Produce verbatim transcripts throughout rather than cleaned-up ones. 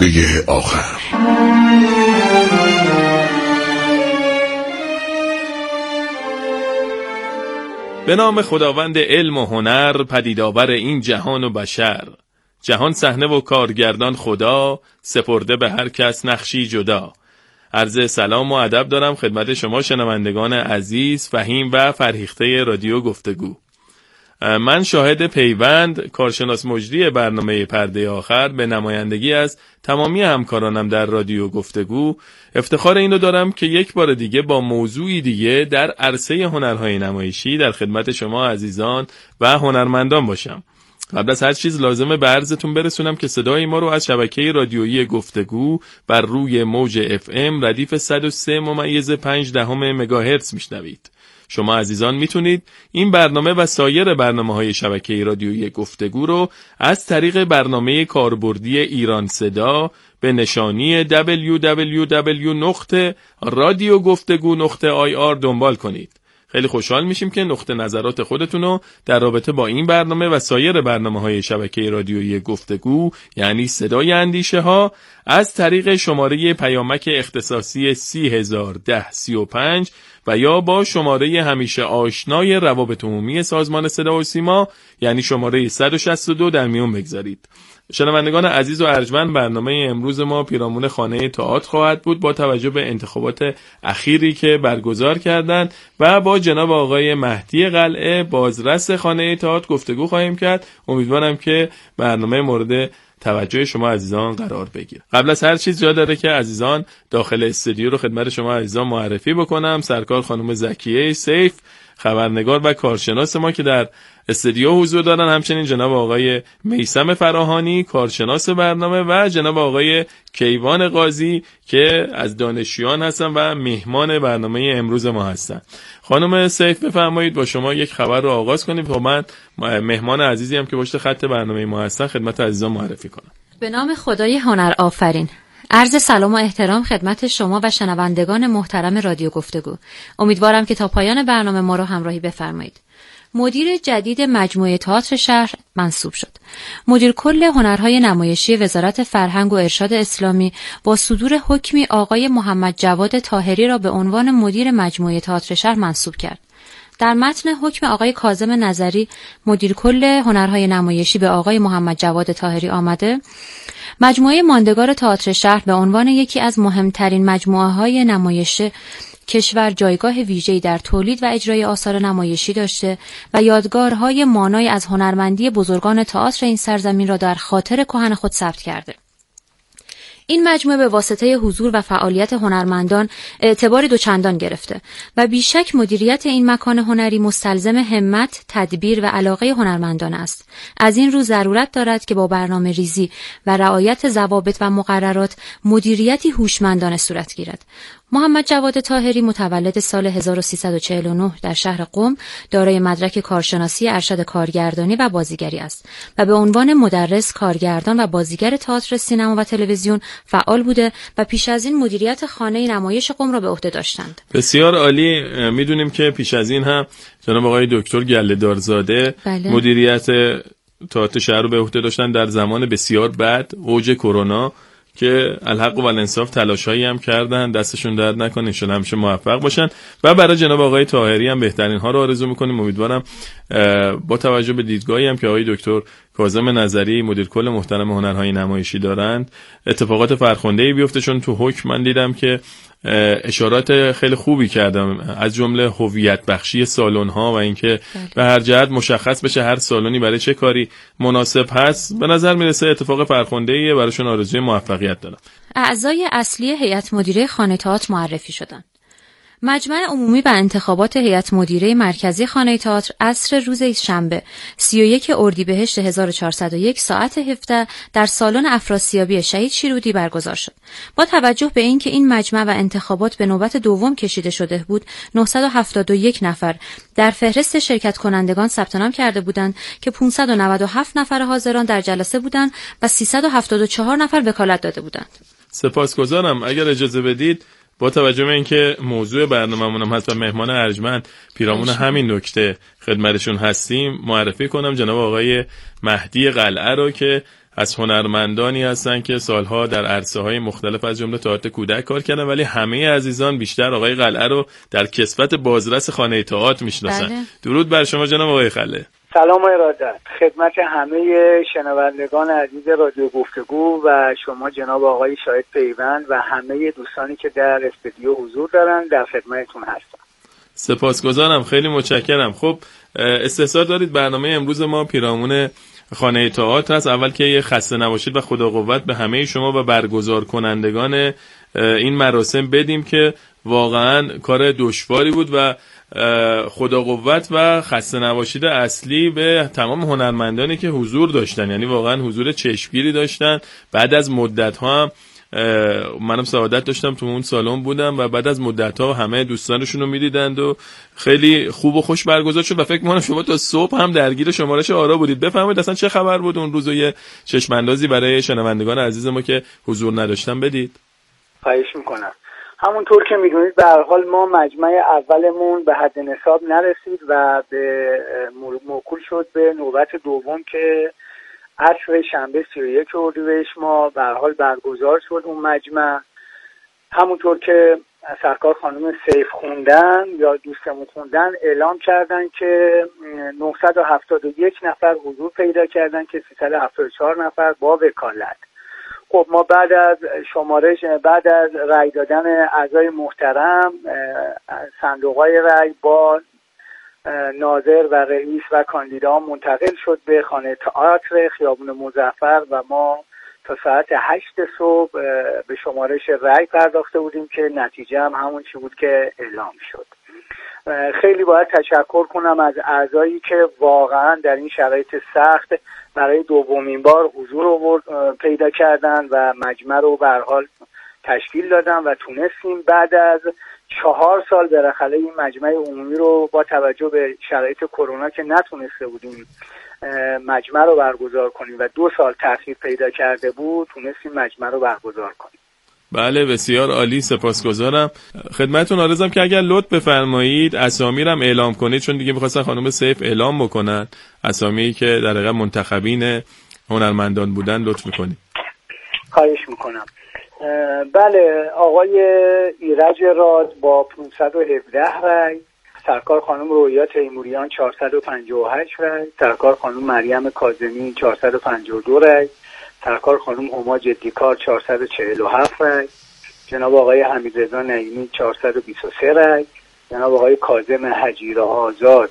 نقطه آخر. به نام خداوند علم و هنر، پدیدآور این جهان و بشر. جهان صحنه و کارگردان خدا، سپرده به هر کس نقشی جدا. عرض سلام و ادب دارم خدمت شما شنوندگان عزیز، فهیم و فرهیخته رادیو گفتگو. من شاهد پیوند، کارشناس مجری برنامه پرده آخر، به نمایندگی از تمامی همکارانم در رادیو گفتگو افتخار اینو دارم که یک بار دیگه با موضوعی دیگه در عرصه هنرهای نمایشی در خدمت شما عزیزان و هنرمندان باشم. قبل از هر چیز لازمه به عرضتون برسونم که صدای ما رو از شبکه رادیویی گفتگو بر روی موج اف ام ردیف صد و سه ممیز پنج دهم مگاهرتز میشنوید. شما عزیزان میتونید این برنامه و سایر برنامه‌های شبکه رادیویی گفتگو رو از طریق برنامه کاربردی ایران صدا به نشانی دبلیو دبلیو دبلیو نقطه رادیو گفتگو نقطه آی آر دنبال کنید. خیلی خوشحال میشیم که نقطه نظرات خودتونو در رابطه با این برنامه و سایر برنامه‌های شبکه رادیویی گفتگو یعنی صدای اندیشه ها از طریق شماره پیامک اختصاصی سی هزار ده سی و پنج و یا با شماره همیشه آشنای روابط عمومی سازمان صدا و سیما یعنی شماره صد و شصت و دو در میون بگذارید. شنوندگان عزیز و ارجمند، برنامه امروز ما پیرامون خانه تئاتر خواهد بود با توجه به انتخابات اخیری که برگزار کردند و با جناب آقای مهدی قلعه بازرس خانه تئاتر گفتگو خواهیم کرد. امیدوارم که برنامه مورد توجه شما عزیزان قرار بگیره. قبل از هر چیز جا داره که عزیزان داخل استودیو رو خدمت شما عزیزان معرفی بکنم. سرکار خانم زکیه سیف، خبرنگار و کارشناس ما که در استودیو حضور دارن، همچنین جناب آقای میثم فراهانی کارشناس برنامه و جناب آقای کیوان قاضی که از دانشجویان هستن و مهمان برنامه امروز ما هستن. خانم سیف بفرمایید با شما یک خبر رو آغاز کنیم تا من مهمان عزیزی هم که پشت خط برنامه ما هستن خدمت عزیزان معرفی کنم. به نام خدای هنر آفرین. عرض سلام و احترام خدمت شما و شنوندگان محترم رادیو گفتگو. امیدوارم که تا پایان برنامه ما رو همراهی بفرمایید. مدیر جدید مجموعه تئاتر شهر منصوب شد. مدیر کل هنرهای نمایشی وزارت فرهنگ و ارشاد اسلامی با صدور حکمی آقای محمد جواد طاهری را به عنوان مدیر مجموعه تئاتر شهر منصوب کرد. در متن حکم آقای کاظم نظری مدیر کل هنرهای نمایشی به آقای محمد جواد طاهری آمده: مجموعه ماندگار تئاتر شهر به عنوان یکی از مهمترین مجموعه‌های نمایشی کشور جایگاه ویژه‌ای در تولید و اجرای آثار نمایشی داشته و یادگارهای مانای از هنرمندی بزرگان تئاتر این سرزمین را در خاطر کهن خود ثبت کرده. این مجموعه به واسطه حضور و فعالیت هنرمندان اعتبار دوچندان گرفته و بیشک مدیریت این مکان هنری مستلزم همت، تدبیر و علاقه هنرمندان است. از این رو ضرورت دارد که با برنامه ریزی و رعایت ضوابط و مقررات مدیریتی هوشمندانه صورت گیرد. محمد جواد طاهری متولد سال هزار و سیصد و چهل و نه در شهر قم، دارای مدرک کارشناسی ارشد کارگردانی و بازیگری است و به عنوان مدرس، کارگردان و بازیگر تئاتر، سینما و تلویزیون فعال بوده و پیش از این مدیریت خانه نمایش قم را به عهده داشتند. بسیار عالی. میدونیم که پیش از این هم جناب آقای دکتر گله‌دارزاده بله. مدیریت تئاتر شهر رو به عهده داشتن در زمان بسیار بد اوج کرونا که الحق و الانصاف تلاشایی هم کردن، دستشون درد نکنه، ان شاءالله همیشه موفق باشن و برای جناب آقای طاهری هم بهترین ها رو آرزو میکنیم. امیدوارم با توجه به دیدگاهی هم که آقای دکتر کاظم نظری مدیر کل محترم هنرهای نمایشی دارند اتفاقات فرخنده‌ای بیفته، چون تو حکم من دیدم که اشارات خیلی خوبی کردم از جمله هویت بخشی سالن‌ها و اینکه به هر جهت مشخص بشه هر سالنی برای چه کاری مناسب هست. به نظر میرسه اتفاق فرخنده‌ایه، براشون آرزوی موفقیت دارم. اعضای اصلی هیئت مدیره خانه تئاتر معرفی شدند. مجمع عمومی و انتخابات هیئت مدیره مرکزی خانه تئاتر عصر روز شنبه سی و یک اردیبهشت هزار و چهارصد و یک ساعت هفده در سالن افراسیابی شهید شیرودی برگزار شد. با توجه به اینکه این مجمع و انتخابات به نوبت دوم کشیده شده بود، نهصد و هفتاد و یک نفر در فهرست شرکت کنندگان ثبت نام کرده بودند که پانصد و نود و هفت نفر حاضران در جلسه بودند و سیصد و هفتاد و چهار نفر وکالت داده بودند. سپاسگزارم. اگر اجازه بدید با توجه به اینکه موضوع برنامه‌مون هم هست و مهمان ارجمند پیرامون همین نکته خدمتشون هستیم، معرفی کنم جناب آقای مهدی قلعه رو که از هنرمندانی هستن که سالها در عرصه‌های مختلف از جمله تئاتر کودک کار کردن، ولی همه عزیزان بیشتر آقای قلعه رو در کسوت بازرس خانه تئاتر میشناسن. بله. درود بر شما جناب آقای قلعه. سلام ارادت خدمت همه شنوندگان عزیز رادیو گفتگو و شما جناب آقای شاهد پیوند و همه دوستانی که در استودیو حضور دارن در خدمتتون هستم. سپاسگزارم، خیلی متشکرم. خب استحضار دارید برنامه امروز ما پیرامون خانه تئاتر است. اول که یه خسته نباشید و خدا قوت به همه شما و برگزار کنندگان این مراسم بدیم که واقعا کار دشواری بود و خدا قوت و خسته نباشید اصلی به تمام هنرمندانی که حضور داشتن، یعنی واقعا حضور چشمگیری داشتن. بعد از مدت ها هم منم سعادت داشتم تو اون سالن بودم و بعد از مدت ها همه دوستانشون رو میدیدند و خیلی خوب و خوش برگزار شد و فکر می‌کنم شما تا صبح هم درگیر شمارش آرا بودید. بفرمایید اصلا چه خبر بود اون روز و یه چشم اندازی برای شنوندگان عزیز ما که حضور نداشتن بدید. خواهش میکنم. همونطور که میدونید به هر حال ما مجمع اولمون به حد نصاب نرسید و به موکول شد به نوبت دوم که عصر شنبه سی و یک اردیبهشت ما به هر حال برگزار شد اون مجمع. همونطور که سرکار خانم سیف خوندن یا دوستمون خوندن اعلام کردن که نهصد و هفتاد و یک نفر حضور پیدا کردن که سیصد و هفتاد و چهار نفر با وکالت. خب ما بعد از شمارش بعد از رأی دادن اعضای محترم صندوق‌های رأی با ناظر و رئیس و کاندیدا منتقل شد به خانه تئاتر خیابون مظفر و ما تا ساعت هشت صبح به شمارش رأی پرداخته بودیم که نتیجه هم همون چی بود که اعلام شد. خیلی باید تشکر کنم از اعضایی که واقعا در این شرایط سخت برای دومین بار حضور پیدا کردن و مجمع رو به هر حال تشکیل دادن و تونستیم بعد از چهار سال بالاخره این مجمع عمومی رو با توجه به شرایط کرونا که نتونسته بودیم مجمع رو برگزار کنیم و دو سال تأخیر پیدا کرده بود تونستیم مجمع رو برگزار کنیم. بله بسیار عالی، سپاسگزارم. خدمتتون عرضم که اگر لطف بفرمایید اسامی رو هم اعلام کنید، چون دیگه می‌خواستن خانم سیف اعلام بکنن اسامی که در واقع منتخبین هنرمندان بودن. لطف می‌کنید. خواهش می‌کنم. بله، آقای ایرج راد با پانصد و هفده رای، سرکار خانم رویا تیموریان چهارصد و پنجاه و هشت رای، سرکار خانم مریم کاظمی چهارصد و پنجاه و دو رای، سرکار خانم هما جدیکار چهارصد و چهل و هفت رای، جناب آقای حمیدرضا نعیمی چهارصد و بیست و سه رای، جناب آقای کاظم حجیر آزاد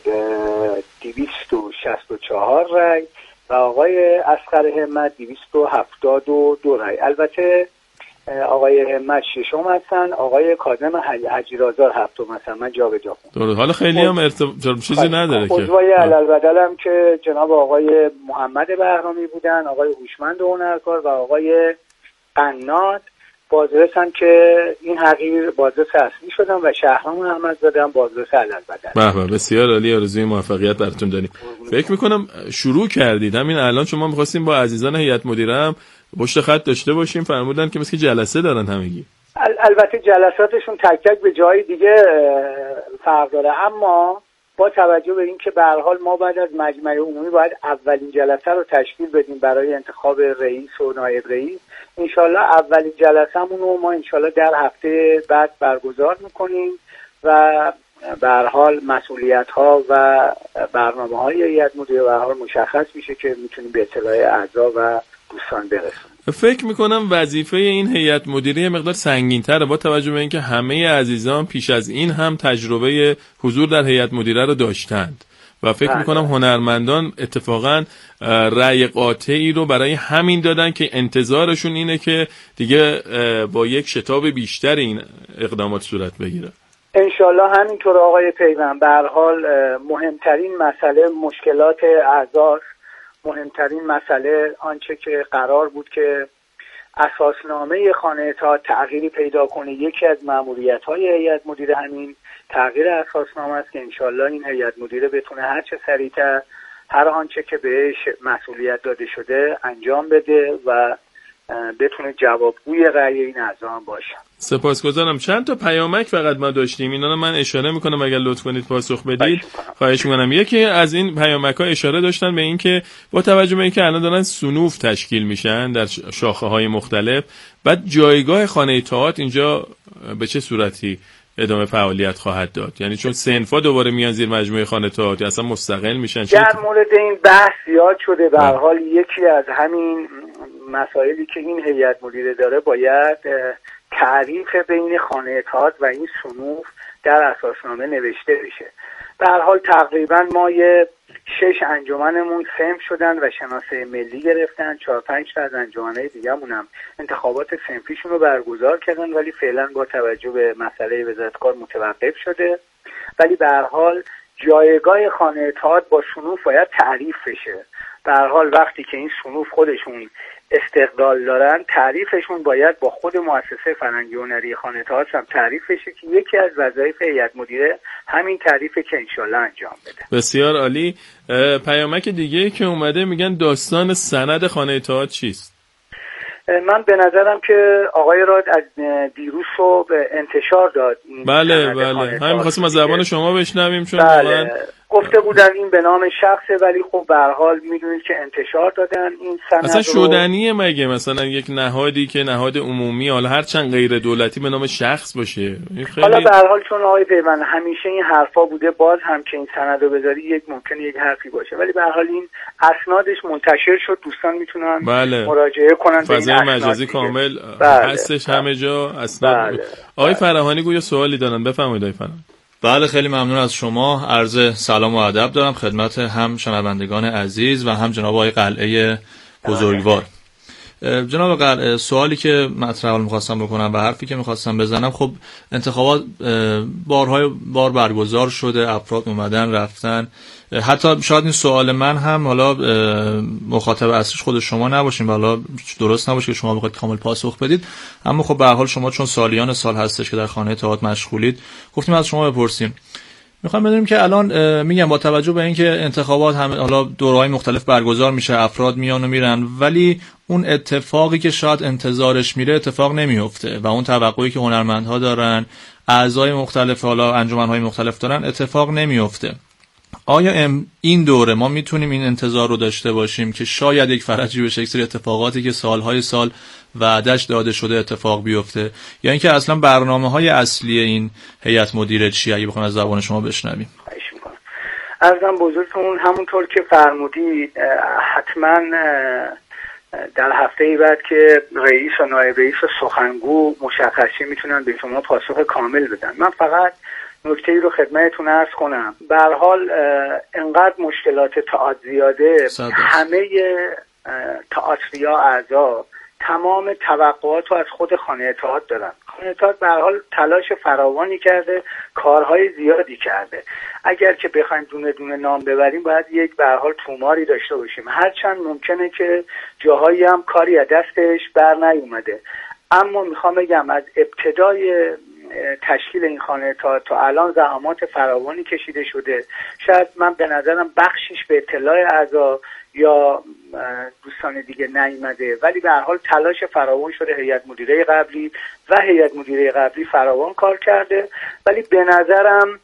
دویست و شصت و چهار رای و آقای اصغر همت دویست و هفتاد و دو رای. البته آقای همت ششم هستن، آقای کاظم حجیر آزاد هفتم هستن. من جا به جا خوندم. حالا خیلی هم ارتباط چیزی نداره که عضوای علل بدل هم که جناب آقای محمد بهرامی بودن، آقای هوشمند هنرکار و آقای قنات بازرسن که این حقیر بازرس اصلی شدن و شهرام احمد زاده هم بازرس علل بدل. به به، بسیار عالی، آرزوی موفقیت براتون داریم. فکر میکنم شروع کردید همین الان، شما می‌خواستیم با عزیزان هیئت مدیره هم پشت خط داشته باشیم، فرمودن که مثل جلسه دارن همگی. البته جلساتشون تک تک به جای دیگه فرق داره، اما با توجه به اینکه به هر حال ما بعد از مجمع عمومی باید اولین جلسه رو تشکیل بدیم برای انتخاب رئیس و نایب رئیس، انشالله اولین جلسه‌مون رو ما انشالله در هفته بعد برگزار میکنیم و به هر حال مسئولیت‌ها و برنامه‌های هیئت مدیره به هر حال مشخص میشه که میتونیم به اطلاع اعضا و دوستان برسونیم. فکر میکنم وظیفه این هیئت مدیره مقدار سنگین‌تره با توجه به اینکه همه عزیزان پیش از این هم تجربه حضور در هیئت مدیره رو داشتند و فکر میکنم هنرمندان اتفاقا رأی قاطعی رو برای همین دادن که انتظارشون اینه که دیگه با یک شتاب بیشتر این اقدامات صورت بگیره. انشالله همینطور آقای پیوند. به هر حال مهمترین مسئله مشکلات اعضا، مهمترین مسئله آنچه که قرار بود که اساسنامه خانه تئاتر تغییری پیدا کنه. یکی از مأموریت‌های هیئت مدیره همین تغییر اساسنامه است که انشالله این هیئت مدیره بتونه هر چه سریعتر هر آنچه که بهش مسئولیت داده شده انجام بده و بتونه جوابگوی رأی این اعضا هم باشه. سپاسگزارم. چند تا پیامک فقط ما داشتیم، اینا رو من اشاره میکنم اگر لطف کنید پاسخ بدید. خواهش میکنم. یکی از این پیامک ها اشاره داشتن به این که با توجه به اینکه الان دارن صنوف تشکیل میشن در شاخه های مختلف، بعد جایگاه خانه تئاتر اینجا به چه صورتی ادامه فعالیت خواهد داد؟ یعنی چون صنفا دوباره میان زیر مجموعه خانه تئاتر اصلا مستقل میشن. در مورد این بحث زیاد شده. به هر حال یکی از همین مسائلی که این هیئت مدیره داره باید تعریف بین خانه تئاتر و این صنوف در اساسنامه نوشته بشه. به هر حال تقریبا ما یه شش انجمنمون صنف شدن و شناسه ملی گرفتن، چهار پنج تا از انجمنهای دیگه‌مون هم انتخابات صنفیشون رو برگزار کردن، ولی فعلا با توجه به مسئله وزارت کار متوقف شده. ولی به هر حال جایگاه خانه تئاتر با صنوف باید تعریف بشه. به هر حال وقتی که این صنوف خودشون استقلال دارن، تعریفشون باید با خود مؤسسه فرهنگی هنری خانه تئاتر هم تعریف بشه که یکی از وظایف هیئت مدیره همین تعریفه که انشالله انجام بده. بسیار عالی. پیامک دیگه که اومده میگن داستان سند خانه تئاتر چیست؟ من به نظرم که آقای راد از دیروز صبح انتشار داد این بله بله همین می‌خواستیم از زبان شما بشنویم، چون بله. گفته بودن این به نام شخصه، ولی خب به هر حال میدونید که انتشار دادن این سند. اصلا شدنیه مگه مثلا یک نهادی که نهاد عمومی، حالا هر چند غیر دولتی، به نام شخص باشه؟ خیلی... حالا به هر حال چون آقای پیوند همیشه این حرفا بوده، باز هم که این سند رو بذاری یک ممکنه یک حرفی باشه، ولی به هر حال این اسنادش منتشر شد، دوستان میتونن بله. مراجعه کنن. فضای مجازی کامل بله. هستش بله. همه جا اسناد. بله. آقای فرهانی گویا سوالی دارن، بفرمایید آقای فرهانی. بله خیلی ممنون از شما. عرض سلام و ادب دارم خدمت هم شنوندگان عزیز و هم جناب آقای قلعه بزرگوار. جناب قلعه، سوالی که مطرح می‌خواستم بکنم و حرفی که می‌خواستم بزنم، خب انتخابات بارهای بار برگزار شده، افراد اومدن رفتن، حتی شاید این سوال من هم حالا مخاطب اصلیش خود شما نباشین و حالا درست نباشه که شما بخواید کامل پاسخ بدید، اما خب به هر حال شما چون سالیان سال هستش که در خانه تئاتر مشغولید، گفتیم از شما بپرسیم. میخوام بدونیم که الان میگم با توجه به اینکه انتخابات هم حالا دوره‌های مختلف برگزار میشه، افراد میان و میرن، ولی اون اتفاقی که شاید انتظارش میره اتفاق نمیفته و اون توقعی که هنرمندها دارن، اعضای مختلف حالا انجمن‌های مختلف دارن، اتفاق نمیفته. آیا این دوره ما میتونیم این انتظار رو داشته باشیم که شاید یک فرجی بشه، یک سری اتفاقاتی که سالهای سال وعده‌اش داده شده اتفاق بیفته، یا اینکه اصلا برنامه‌های اصلی این هیئت مدیره چیه؟ اگه بخوام از زبان شما بشنویم. خواهش می‌کنم. عرضم بزرگتون همونطور که فرمودید، حتما در هفته بعد که رئیس و نایب رئیس و سخنگو مشخصی میتونن به شما پاسخ کامل بدن. من فقط نکته‌ای رو خدمتتون عرض کنم. به هر حال انقدر مشکلات تئاتر زیاده، همه تئاتریا اعضا تمام توقعات رو از خود خانه تئاتر دارن. خانه تئاتر به هر حال تلاش فراوانی کرده، کارهای زیادی کرده. اگر که بخوایم دونه دونه نام ببریم، باید یک به هر حال توماری داشته باشیم. هرچند ممکنه که جاهایی هم کاری از دستش بر نیومده، اما میخوام بگم از ابتدای تشکیل این خانه تا تا الان زحمات فراوانی کشیده شده. شاید من به نظرم بخشیش به اطلاع اعضا یا دوستان دیگه نیامده، ولی به هر حال تلاش فراوان شده. هیئت مدیره قبلی و هیئت مدیره قبلی فراوان کار کرده، ولی به نظرم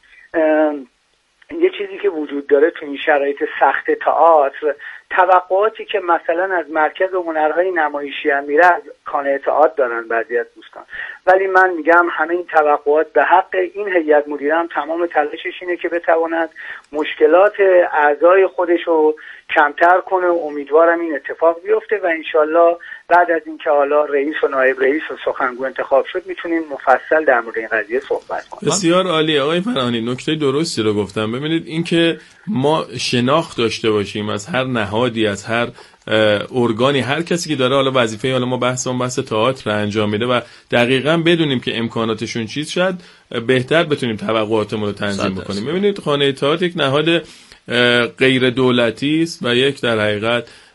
یه چیزی که وجود داره تو این شرایط سخت تئاتر، توقعاتی که مثلا از مرکز هنرهای نمایشی هم میره از خانه تئاتر دارن بعضی از دوستان، ولی من میگم همه این توقعات به حق این هیئت مدیره هم تمام تلاشش اینه که بتواند مشکلات اعضای خودش رو کمتر کنه و امیدوارم این اتفاق بیفته و انشالله بعد از اینکه حالا رئیس و نایب رئیس و سخنگو انتخاب شد میتونیم مفصل در مورد این قضیه صحبت کنیم. بسیار عالی آقای فرهانی، نکته درستی رو گفتم. ببینید اینکه ما شناخت داشته باشیم از هر نهادی، از هر ارگانی، هر کسی که داره حالا وظیفه، حالا ما بحثمون بحث تئاتر انجام میده و دقیقاً بدونیم که امکاناتشون چیست، شاید بهتر بتونیم توقعاتمون رو تنظیم بکنیم. ببینید خانه تئاتر یک نهاد غیر دولتی است و یک در حقیقت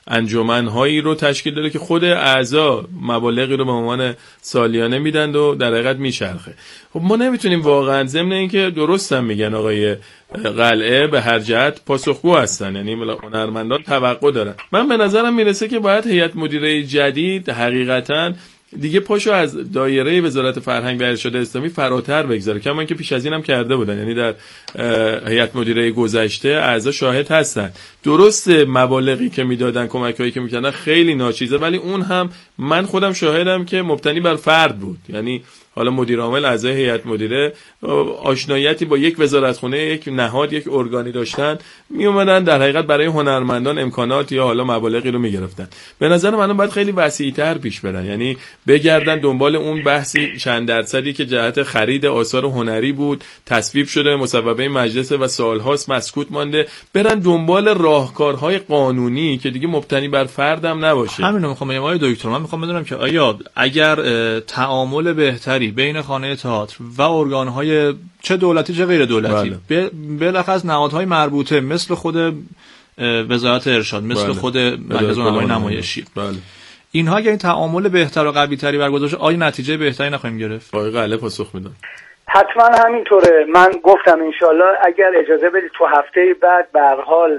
انجمن‌هایی رو تشکیل داده که خود اعضا مبالغی رو به عنوان سالیانه میدن و در حقیقت میچرخه. خب ما نمیتونیم واقعا، ضمن اینکه درست هم میگن آقای قلعه به هر جهت پاسخگو هستن، یعنی هنرمندان توقع دارن. من به نظرم میرسه که باید هیئت مدیره جدید حقیقتاً دیگه پاشو از دایره وزارت فرهنگ و ارشاد اسلامی فراتر بگذاره، کما اینکه پیش از اینم کرده بودن. یعنی در هیئت مدیره گذشته اعضا شاهد هستن، درست مبالغی که میدادن، کمکایی که میکردن خیلی ناچیزه، ولی اون هم من خودم شاهدم که مبتنی بر فرد بود. یعنی حالا مدیر عامل اعضای هیئت مدیره آشنایتی با یک وزارتخونه، یک نهاد، یک ارگانی داشتن، می اومدن در حقیقت برای هنرمندان امکانات یا حالا مبالغی رو میگرفتن. به نظر من باید خیلی وسیع‌تر پیش برن، یعنی بگردن دنبال اون بحثی چند درصدی که جهت خرید آثار هنری بود، تصویب شده مصوبه مجلس و سالهاست مسکوت مانده، برن دنبال راهکارهای قانونی که دیگه مبتنی بر فردم نباشه. همین رو میخوام بگم آقای دکتر. من میخوام بدونم که آیا اگر تعامل بهتری بین خانه تئاتر و ارگان‌های چه دولتی چه غیر دولتی، بله. بالاخص نهادهای مربوطه مثل خود وزارت ارشاد، مثل بله. خود مرکز هنرهای نمایشی، بله. اینها اگه این تعامل بهتر و قوی‌تری برگزار شه، آیا نتیجه بهتری نخواهیم گرفت؟ آقای قلعه پاسخ میدن. حتما همینطوره. من گفتم انشالله اگر اجازه بدید تو هفته بعد به هر حال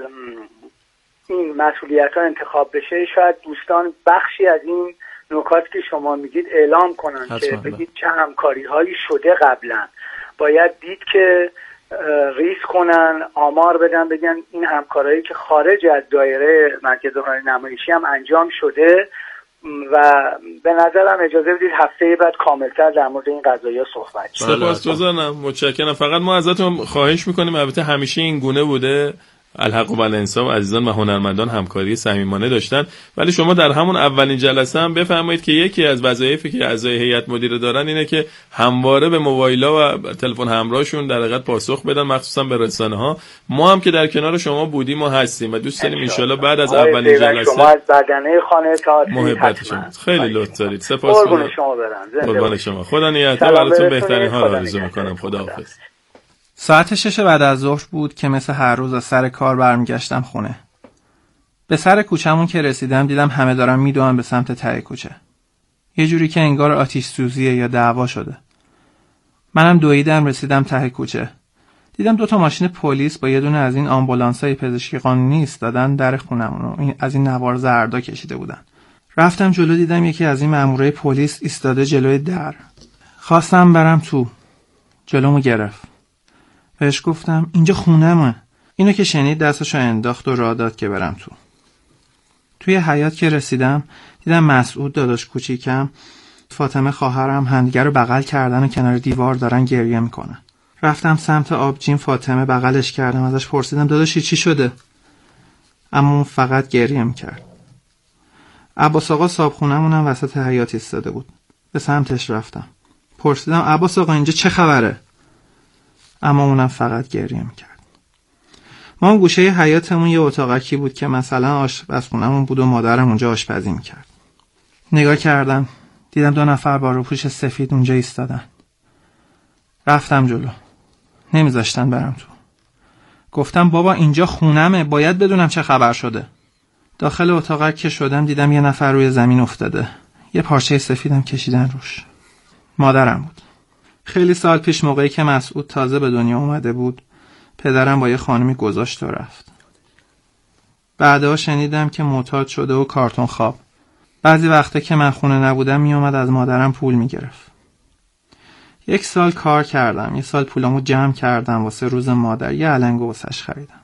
این مسئولیت‌ها انتخاب بشه، شاید دوستان بخشی از این نکاتی که شما میگید اعلام کنن که بگید چه همکاری‌هایی شده قبلا، باید دید که ریس کنن، آمار بدن، بگن این همکارایی که خارج از دایره مرکز هنری نمایشی هم انجام شده و به نظرم اجازه بدید هفته بعد کاملتر در مورد این قضايا صحبت کنیم. سپاسگزارم، متشکرم. فقط ما ازتون خواهش میکنیم، البته همیشه این گونه بوده، الحق و الانصاف، عزیزان و هنرمندان همکاری صمیمانه داشتن، ولی شما در همون اولین جلسه هم بفرمایید که یکی از وظایفی که اعضای هیئت مدیره دارن اینه که همواره به موبایل‌ها و تلفن همراهشون در حقیقت پاسخ بدن، مخصوصا به رسانه‌ها. ما هم که در کنار شما بودیم و هستیم و دوست داریم ان شاءالله بعد از اولین جلسه شما از بدنه خانه تئاتر محبت شما خیلی لطف دارید. سپاسگزارم. شما برم. قربان شما. خدا نگهدار، براتون بهترین ها رو آرزو می‌کنم. خداحافظ. ساعت شش بعد از ظهر بود که مثل هر روز از سر کار برمیگشتم خونه. به سر کوچمون که رسیدم دیدم همه دارن میدوئن به سمت ته کوچه. یه جوری که انگار آتش سوزیه یا دعوا شده. منم دویدم رسیدم ته کوچه. دیدم دو تا ماشین پلیس با یه دونه از این آمبولانسای پزشکی قانونی ایستادن در خونمون، از این نوار زردا کشیده بودن. رفتم جلو، دیدم یکی از این مامورای پلیس ایستاده جلوی در. خواستم برم تو. جلومو گرفت. بهش گفتم اینجا خونمه. اینو که شنید دستشو انداخت و راه داد که برم تو. توی حیاط که رسیدم دیدم مسعود داداش کوچیکم، فاطمه خواهرم همدیگه رو بغل کردن و کنار دیوار دارن گریه میکنن. رفتم سمت آبجیم، فاطمه بغلش کردم، ازش پرسیدم داداشی چی شده؟ اما اون فقط گریه میکرد. عباس آقا صاحبخونمونم وسط حیاط ایستاده بود. به سمتش رفتم. پرسیدم عباس آقا اینجا چه خبره؟ اما اونم فقط گریه میکرد. ما اون گوشه حیاتمون یه اتاقکی بود که مثلا آشپزخونه‌مون بود و مادرم اونجا آشپزی میکرد. نگاه کردم، دیدم دو نفر با روپوش سفید اونجا ایستادن. رفتم جلو. نمیذاشتن برم تو. گفتم بابا اینجا خونمه، باید بدونم چه خبر شده. داخل اتاقک که شدم دیدم یه نفر روی زمین افتاده. یه پارچه سفیدم کشیدن روش. مادرم بود. خیلی سال پیش موقعی که مسعود تازه به دنیا اومده بود، پدرم با یه خانمی گذاشت و رفت. بعدها شنیدم که معتاد شده و کارتون خواب. بعضی وقتا که من خونه نبودم می اومد از مادرم پول می گرفت. یک سال کار کردم، یه سال پولامو جمع کردم واسه روز مادر، یه علنگو واسش خریدم.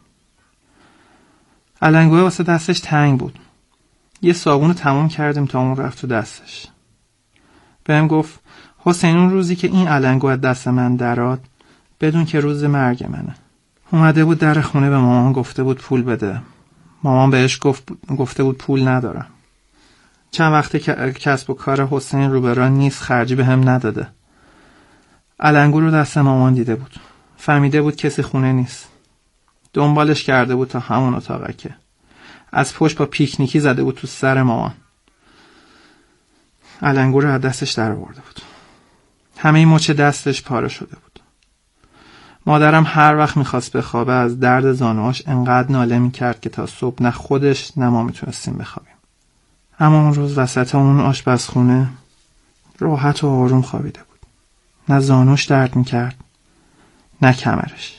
علنگوه واسه دستش تنگ بود. یه صابون تموم کردیم تا اون رفت تو دستش. بهم گفت حسین اون روزی که این علنگو از دست من درآد بدون که روز مرگ منه. اومده بود در خونه به مامان گفته بود پول بده. مامان بهش گفت گفته بود پول ندارم. چند وقته که کسب و کار حسین رو به راه نیست، خرجی به هم نداده. علنگو رو دست مامان دیده بود. فهمیده بود کسی خونه نیست. دنبالش کرده بود تا همون اتاقکه. از پشت با پیکنیکی زده بود تو سر مامان. علنگو رو از دستش در آورده بود. همه این مچ دستش پاره شده بود. مادرم هر وقت میخواست بخوابه از درد زانوهاش انقدر ناله میکرد که تا صبح نه خودش نه ما میتونستیم بخوابیم. اما اون روز وسط اون آشپزخونه راحت و آروم خوابیده بود. نه زانوش درد میکرد نه کمرش.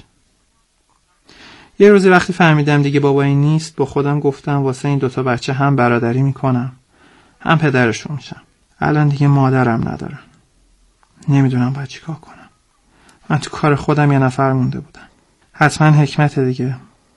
یه روزی وقتی فهمیدم دیگه بابایی نیست با خودم گفتم واسه این دوتا بچه هم برادری میکنم هم پدرشون میشم. الان دیگه مادرم ندارم. نمیدونم باید چی کار کنم. من تو کار خودم یه نفر مونده بودم. حتما حکمت دیگه،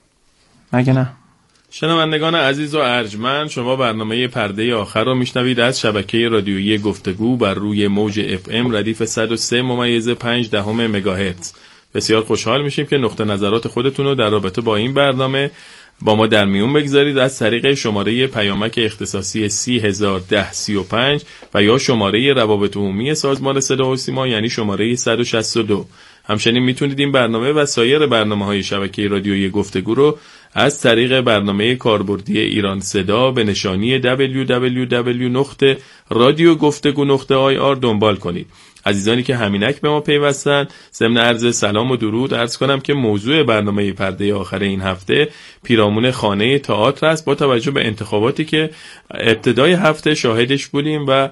مگه نه؟ شنوندگان عزیز و ارجمند، شما برنامه پرده آخر رو میشنوید از شبکه رادیویی گفتگو بر روی موج اف ام ردیف صد و سه ممیز پنج دهم مگاهرتز. بسیار خوشحال میشیم که نقطه نظرات خودتون رو در رابطه با این برنامه با ما در میون بگذارید از طریق شماره پیامک اختصاصی سی هزار و ده سی و پنج و یا شماره روابط عمومی سازمان صدا و سیما یعنی شماره صد و شصت و دو. همچنین میتونید این برنامه و سایر برنامه‌های شبکه رادیویی گفتگو رو از طریق برنامه کاربردی ایران صدا به نشانی دبلیو دبلیو دبلیو نقطه رادیو گفتگو نقطه آی آر دنبال کنید. عزیزانی که همینک به ما پیوستن، ضمن عرض سلام و درود عرض کنم که موضوع برنامه پرده آخر این هفته پیرامون خانه تئاتر است با توجه به انتخاباتی که ابتدای هفته شاهدش بودیم و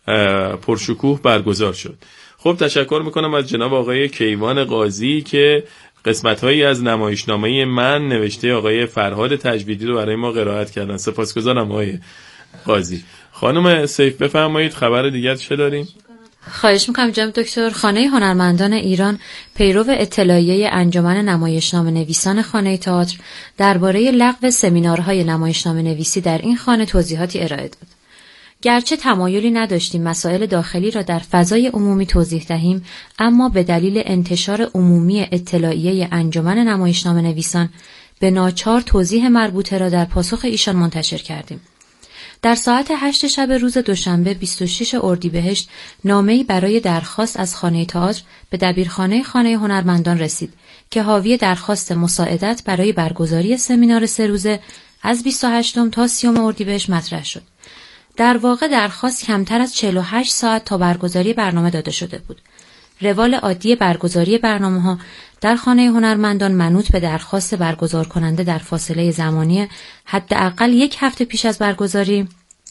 پرشکوه برگزار شد. خب تشکر میکنم از جناب آقای کیوان قاضی که قسمت‌هایی از نمایشنامه من نوشته آقای فرهاد تجویدی رو برای ما قرائت کردن. سپاسگزارم آقای قاضی. خانم سیف بفرمایید خبر دیگر چه داریم؟ خواهش میکنم جناب دکتر. خانه هنرمندان ایران پیرو اطلاعیه انجمن نمایشنامه نویسان خانه تئاتر درباره لغو سمینارهای نمایشنامه نویسی در این خانه توضیحاتی ارائه داد. گرچه تمایلی نداشتیم مسائل داخلی را در فضای عمومی توضیح دهیم، اما به دلیل انتشار عمومی اطلاعیه انجمن نمایشنامه نویسان به ناچار توضیح مربوطه را در پاسخ ایشان منتشر کردیم. در ساعت هشت شب روز دوشنبه بیست و شش اردیبهشت نامه‌ای برای درخواست از خانه تئاتر به دبیرخانه خانه هنرمندان رسید که حاوی درخواست مساعدت برای برگزاری سمینار سه روزه از بیست و هشتم تا سیوم اردیبهشت مطرح شد. در واقع درخواست کمتر از چهل و هشت ساعت تا برگزاری برنامه داده شده بود. روال عادی برگزاری برنامه‌ها در خانه هنرمندان منوط به درخواست برگزار کننده در فاصله زمانی حداقل یک هفته پیش از برگزاری،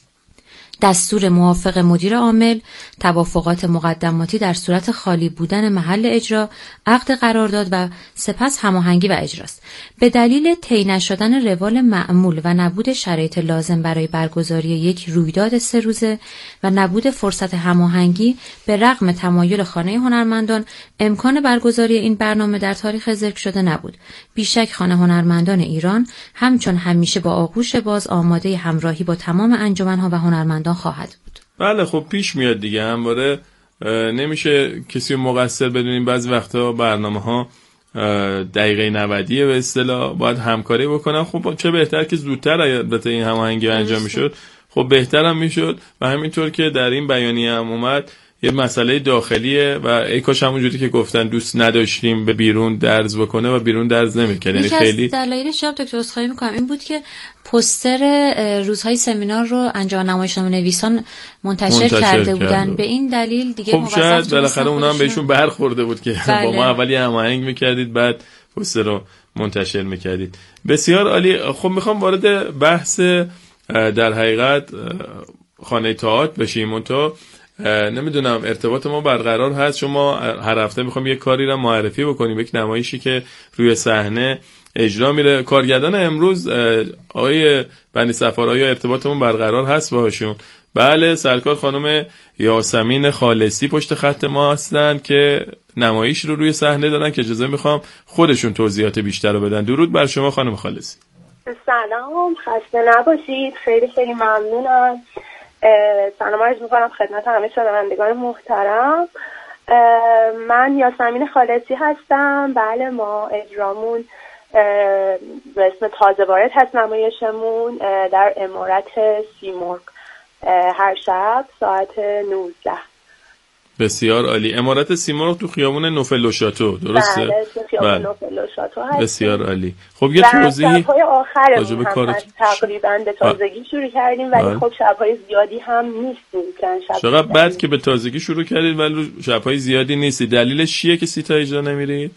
دستور موافق مدیر عامل، توافقات مقدماتی در صورت خالی بودن محل اجرا، عقد قرارداد و سپس هماهنگی و اجراست. به دلیل طی نشدن روال معمول و نبود شرایط لازم برای برگزاری یک رویداد سه روزه و نبود فرصت هماهنگی، به رغم تمایل خانه هنرمندان امکان برگزاری این برنامه در تاریخ ذکر شده نبود. بیشک خانه هنرمندان ایران همچون همیشه با آغوش باز آماده همراهی با تمام انجمن‌ها و هنرمندان خواهد بود. بله خب پیش میاد دیگه، همواره نمیشه کسی رو مقصر بدونیم. بعضی وقتا برنامه‌ها دقیقه نودیه به اصطلاح، باید همکاری بکنن. خب چه بهتر که زودتر البته این هماهنگی انجام میشد، خب بهتر هم میشد. و همینطور که در این بیانیه هم اومد یه مسئله داخلیه و ای کاش همونجوری که گفتن دوست نداشتیم به بیرون درز بکنه و بیرون درز نمیکنه. یعنی خیلی دلایلش جناب دکتر اسخای میکنم این بود که پوستر روزهای سمینار رو انجمن نمایشنامه نویسان منتشر, منتشر کرده بودن. به این دلیل دیگه خب شاید بالاخره اونا هم بهشون برخورده بود که بله. با ما اولی هماهنگ میکردید بعد پوستر رو منتشر میکردید. بسیار عالی. خب میخوام وارد بحث در حقیقت خانه تئاتر بشیم. اون تو نمیدونم ارتباط ما برقرار هست. شما هر هفته میخوام یک کاری را معرفی بکنیم، یک نمایشی که روی صحنه اجرا میره. کارگردان امروز آقای بنی صفار، آیا ارتباطمون برقرار هست باهاشون؟ بله، سرکار خانم یاسمین خالصی پشت خط ما هستن که نمایش رو روی صحنه دارن که اجازه میخوام خودشون توضیحات بیشتر رو بدن. درود بر شما خانم خالصی. سلام، خسته نباشید. خیلی خیلی ممنونم. سلام عرض میکنم خدمت همه شنوندگان محترم. من یاسمین خالصی هستم. بله، ما اجرامون به اسم تازه وارد هست. نمایشمون در عمارت سیمرغ هر شب ساعت نوزده. بسیار عالی. عمارت سیمرغ تو خیابون نوفل و شاتو، درسته؟ بله، تو خیابون بله. نوفل و شاتو هست. بسیار عالی. خب یه توضیحی شب‌های آخرمون هم تقریبا به تازگی شروع کردیم ولی بله. خب شب‌های زیادی هم نیستیم. شب چقدر بعد که به تازگی شروع کردید ولی شب‌های زیادی نیستی. دلیلش چیه که سی تا اجرا نمیرید؟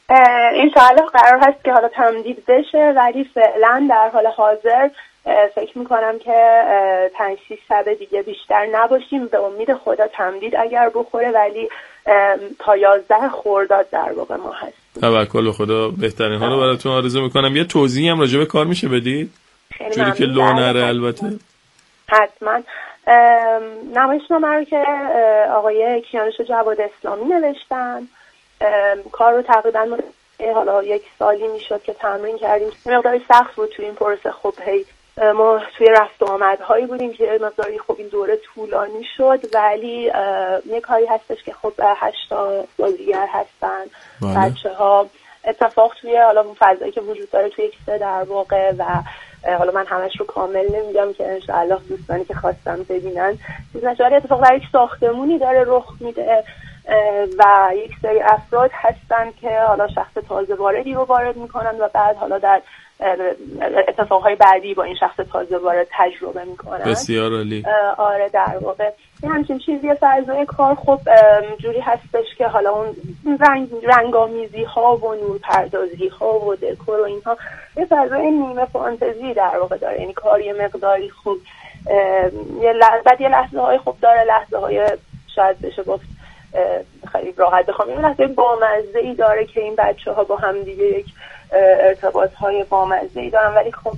انشاءالله قرار هست که حالا تمدید بشه، ولی فعلا در حال حاضر فکر میکنم که پنج شیش شب دیگه بیشتر نباشیم. به امید خدا تمدید اگر بخوره، ولی تا یازده خرداد در واقع ما هست. توکل به خدا. بهترین ها رو براتون آرزو میکنم. یه توضیحی هم راجع به کار میشه بدید؟ جوری که لو نره. البته حتما. نمایشنامه رو که آقای کیانوش جواد اسلامی نوشتن، کار رو تقریبا حالا یک سالی میشد که تمرین کردیم. مقداری سخت بود توی این پروسه. خب هی ما توی رفت و آمدهایی بودیم که مقداری خب این دوره طولانی شد، ولی یه کاری هستش که خب هشتا بازیگر هستن بچه ها. اتفاق توی حالا اون فضایی که وجود داره توی کیسه در واقع، و حالا من همش رو کامل نمیگم که انشاءالله دوستانی که خواستم ببینن چیز نشه، ولی اتفاق در یک ساختمونی داره رخ میده و یک سری افراد هستن که حالا شخص تازه واردی رو وارد میکنن و بعد حالا در اتفاقهای بعدی با این شخص تازه وارد تجربه میکنن. بسیار عالی. آره در واقع این همچین چیزی. فضای کار خب جوری هستش که حالا اون رنگ رنگامیزی ها و نورپردازی ها و دکور و اینها یه فضای نیمه فانتزی در واقع داره. یعنی کار یه مقداری خوب یه لحظه بعد یه لحظه های خوب داره، لحظه های شاید بشه گفت خیلی راحت بخوام این لحظه بامزه‌ای داره که این بچه ها با هم دیگه یک ارتباط های بامزه‌ای دارن، ولی خب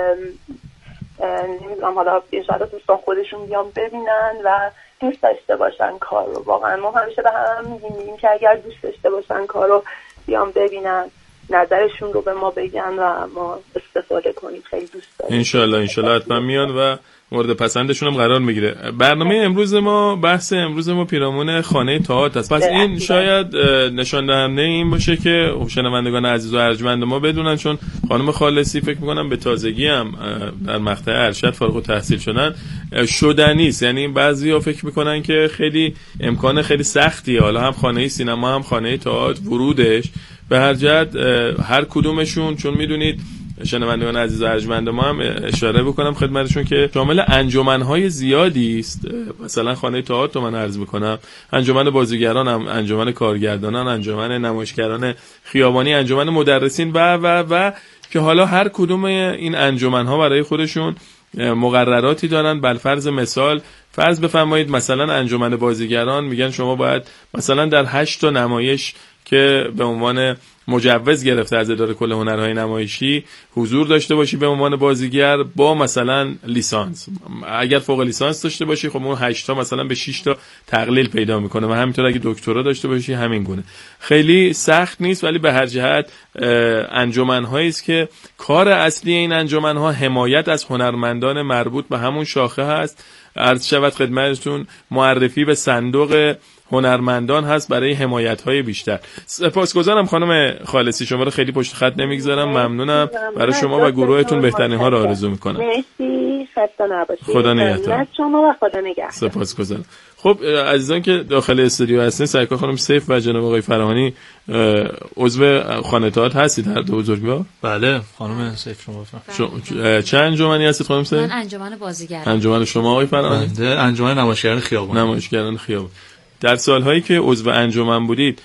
نمیدونم حالا انشاءالله دوستان خودشون بیان ببینن و دوست داشته باشن کار رو. واقعا ما همیشه به هم میگیم میگیم که اگر دوست داشته باشن کار رو بیان ببینن، نظرشون رو به ما بگن و ما استفاده کنیم. خیلی دوست داریم. انشاءالله انشاءالله حتما میان و مورد پسندشون هم قرار میگیره. برنامه امروز ما بحث امروز ما پیرامون خانه تئاتر است. پس این شاید نشان دهنده این باشه که شنوندگان عزیز و ارجمند ما بدونن، چون خانم خالصی فکر میکنم به تازگی هم در مقطع ارشد فارغ التحصیل شدن شدنی است. یعنی بعضیا فکر میکنن که خیلی امکان خیلی سختیه، حالا هم خانه سینما هم خانه تئاتر ورودش به هر جهت هر کدومشون، چون میدونید شنوندگان عزیز و ارجمند ما هم اشاره بکنم خدمتشون که شامل انجمن‌های زیادی است. مثلا خانه تئاتر من عرض میکنم، انجمن بازیگران، هم انجمن کارگردانان، انجمن نمایشگران خیابانی، انجمن مدرسین و و و که حالا هر کدوم این انجمن‌ها برای خودشون مقرراتی دارن. بالفرض مثال فرض بفرمایید مثلا انجمن بازیگران میگن شما باید مثلا در هشت تا نمایش که به عنوان مجوز گرفته از اداره کل هنرهای نمایشی حضور داشته باشی به عنوان بازیگر با مثلا لیسانس. اگر فوق لیسانس داشته باشی خب اون هشت تا مثلا به شش تا تقلیل پیدا میکنه و همینطور اگه دکترا داشته باشی همین گونه. خیلی سخت نیست، ولی به هر جهت انجمن‌هایی است که کار اصلی این انجمن‌ها حمایت از هنرمندان مربوط به همون شاخه هست. عرض شود خدمتتون معرفی به صندوق هنرمندان هست برای حمایت‌های بیشتر. سپاسگزارم خانم خالصی، شما رو خیلی پشت خط نمیگذارم. ممنونم. برای شما و گروهتون بهترین ها رو آرزو میکنم. مرسی، خسته نباشید. خدا نگهدار. شما و خدا نگهدار. سپاسگزارم. خب عزیزان که داخل استودیو هستین، سرکار خانم سیف و جناب آقای فراهانی عضو خانه تئاتر هستید هر دو بزرگوار؟ بله خانم سیف شما بفرمایید. چند انجمنی هستید خانم سیف؟ من انجمن بازیگران. انجمن شما آقای فراهانی؟ انجمن نمایشگران خیابان. نمایشگران خیابان. در سالهایی که عضو انجمن بودید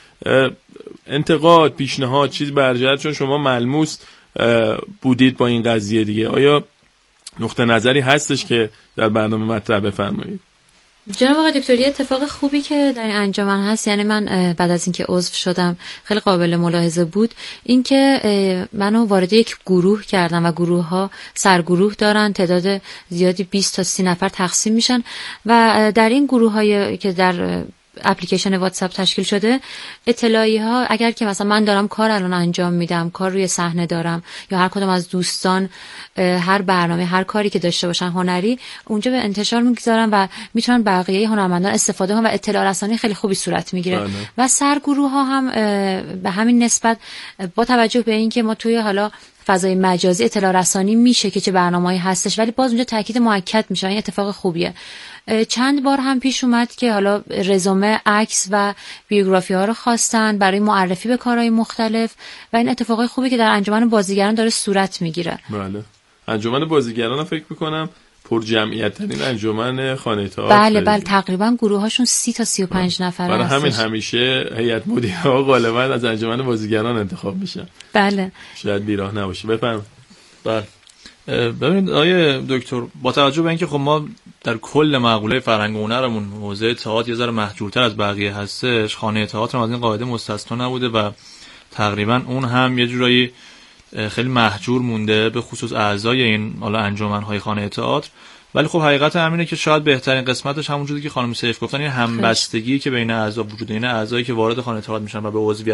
انتقاد، پیشنهاد، چیز برجرد، چون شما ملموس بودید با این قضیه دیگه، آیا نقطه نظری هستش که در برنامه مطرح بفرمایید؟ جناب آقای دکتر، اتفاق خوبی که در این انجمن هست، یعنی من بعد از اینکه عضو شدم خیلی قابل ملاحظه بود، اینکه منو وارد یک گروه کردم و گروه ها سرگروه دارن، تعداد زیادی بیست تا سی نفر تقسیم میشن و در این گروه هایی که در اپلیکیشن واتساپ تشکیل شده، اطلاعی ها اگر که مثلا من دارم کار الان انجام میدم، کار روی صحنه دارم، یا هر کدوم از دوستان هر برنامه هر کاری که داشته باشن هنری اونجا به انتشار میگذارن و میتونن بقیه هنرمندان استفاده کنن و اطلاع رسانی خیلی خوبی صورت میگیره. و سرگروه ها هم به همین نسبت با توجه به اینکه ما توی حالا فضای مجازی اطلاع رسانی میشه که چه برنامه‌ای هستش، ولی باز اونجا تاکید موکد میشه. این اتفاق خوبیه. چند بار هم پیش اومد که حالا رزومه، عکس و بیوگرافی ها رو خواستن برای معرفی به کارهای مختلف و این اتفاقای خوبی که در انجمن بازیگران داره صورت میگیره. بله. انجمن بازیگران فکر میکنم پر جمعیت ترین انجمن خانه تئاتر. بله بله تقریبا گروهاشون سی تا سی و پنج نفره برای هستش. همین همیشه هیئت مدیره ها غالبا از انجمن بازیگران انتخاب میشن. بله شاید بیراه نباشه. بفرمایید. بله ببینید آیه دکتر، با توجه به اینکه خب ما در کل مقوله فرهنگ و هنرمون حوزه تئاتر یه ذره محدودتر از بقیه هستش، خانه تئاتر از این قاعده مستثنا نبوده و تقریبا اون هم یه جورایی خیلی محجور مونده به خصوص اعضای این حالا انجمن‌های خانه تئاتر. ولی خب حقیقت همینه که شاید بهترین قسمتش همون چیزی که خانم سیف گفتن، این همبستگی که بین اعضا وجود، این اعضایی که وارد خانه تئاتر میشن و به عضویت